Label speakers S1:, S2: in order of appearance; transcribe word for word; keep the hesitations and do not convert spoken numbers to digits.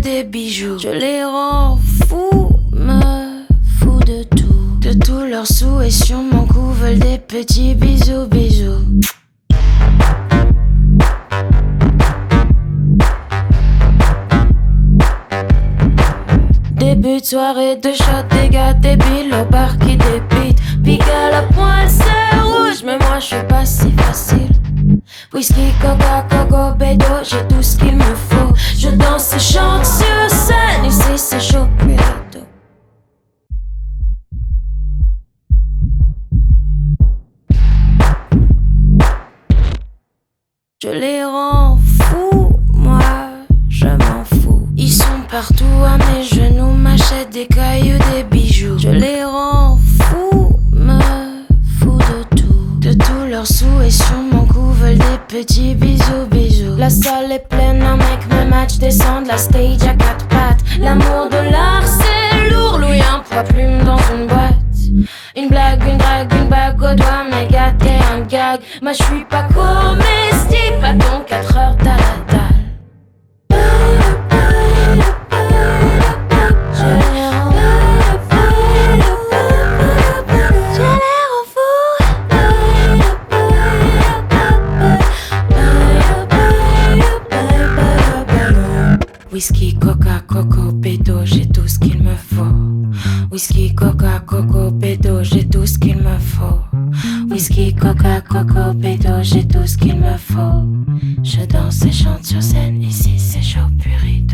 S1: des bijoux. Je les rends fous, me fous de tout. De tous leurs sous et sur mon cou veulent des petits bisous, bisous. Début de soirée, de shot, des gars débiles au bar qui débitent. Pique à la pointe, c'est rouge, mais moi je suis pas si facile. Whisky, coca, coco, bédo, j'ai tout ce qu'il me faut. Je danse et chante sur scène, ici c'est chaud, purito. Je les rends fous, moi je m'en fous. Ils sont partout à mes genoux, m'achètent des cailloux, des bijoux. Je les rends fous, me fous de tout. De tous leurs sous et sur mon cou veulent des petits bisous, bisous. La salle est pleine, un mec me match, descend de la stage à quatre pattes. L'amour de l'art c'est lourd, louis un poids plume dans une boîte. Une blague, une drague, une bague au doigt, mais gâté un gag. Moi je suis pas comestible, pas donc quatre heures dalle à dalle. Whisky, coca, coco, bédo, j'ai tout ce qu'il me faut. Whisky, coca, coco, bédo, j'ai tout ce qu'il me faut. Whisky, coca, coco, bédo, j'ai tout ce qu'il me faut. Je danse et chante sur scène, ici c'est chaud, purito.